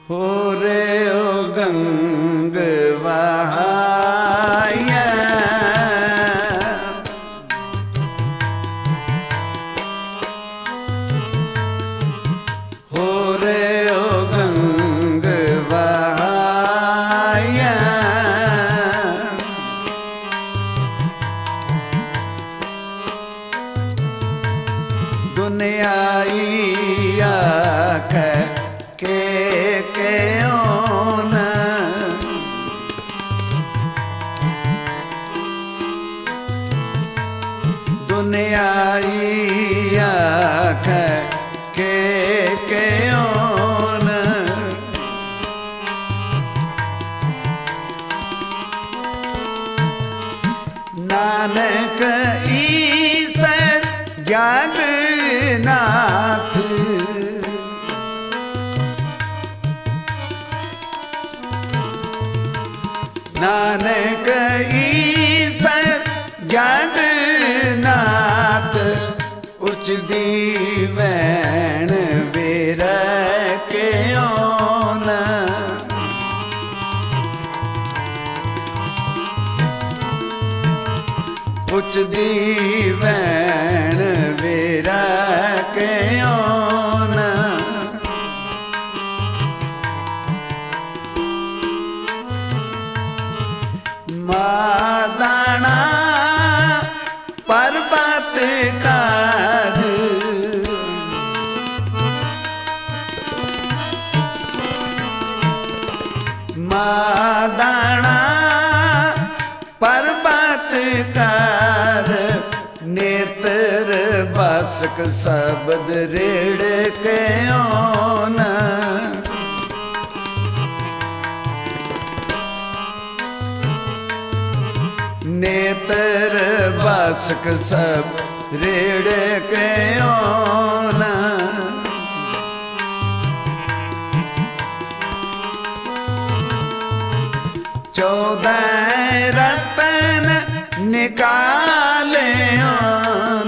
हो रे ओ गंग वहाया हो रे ओ गंग वहाया दुनियाई आखे के ओन दुनियाई आखे के ओन नानक ईसर जगन्नाथ नानक ईसर जगन्नाथ उच दीवैन वीर के ओन उच दीवैन वीर के ओन मादाना पर्वत काज मादाना पर्वत कार नेत्र बासक शब्द रेड़ के ओन नेत्र बासक सब रेड़ के ओन चौदह रतन निकाले ओन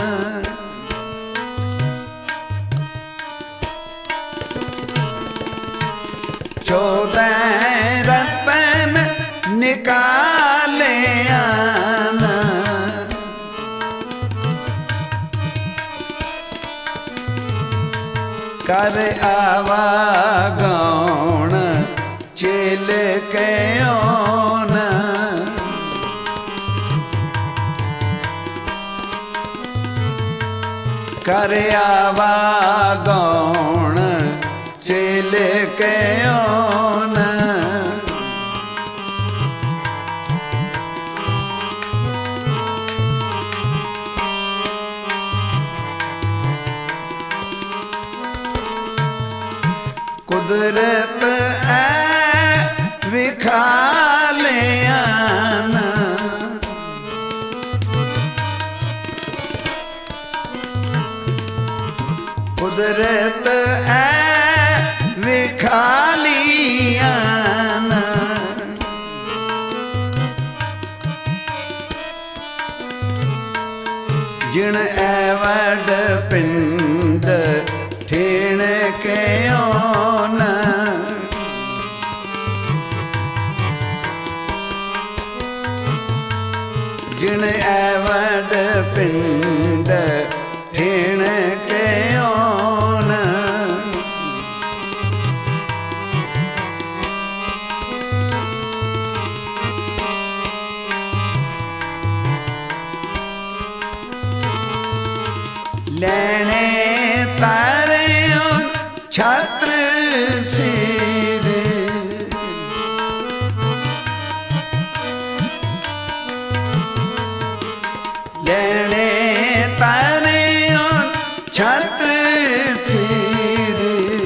चौदह रतन निकाले आना कर आवा गौण चेल के ओन कर आवा गौण चेल के ओन कुदरत है विखाले आना कुदरत है विखाली आना जिण एवड पिंड ठेण के ओन जिण एवड पिंड ठेण के ओन लेने तारे छत्र सिर लेने तारे छत्र सिर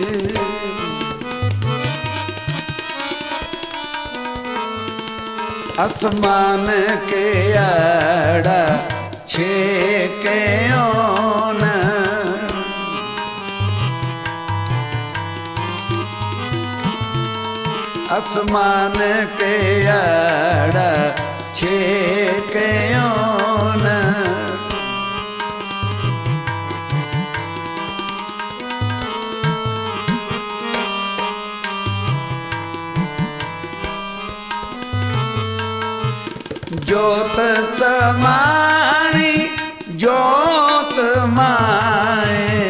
आसमान के आड़ा छे के ओन आसमान के आड़ा छे के ओन जोत समाणी जोत माए।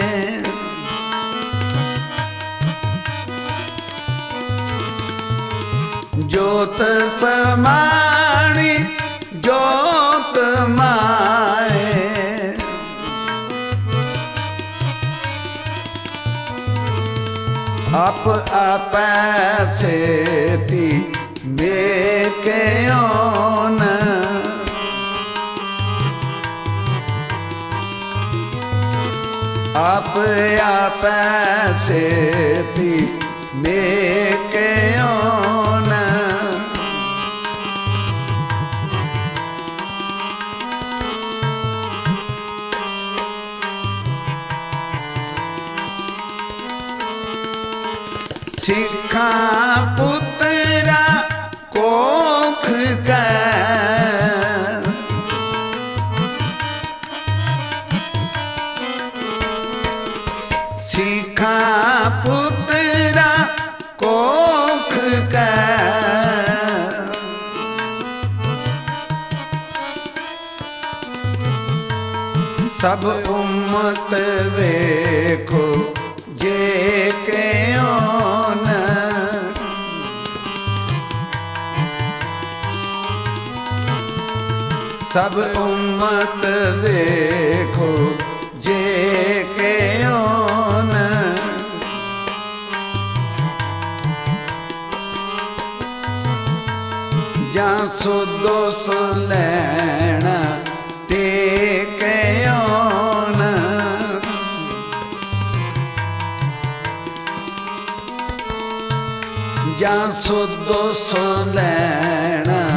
जोत समाणी जोत माए। आप सेती बेक्योन। आप सेती बेक्योन। सिखा पुत्रा कोख का सिखा पुत्रा कोख का सब उम्मत वेखो जे क्यों न। सब उम्मत देखो जे क्यों न। जां सुदो सुलैना ते क्यों न। जां सुदो सुलैना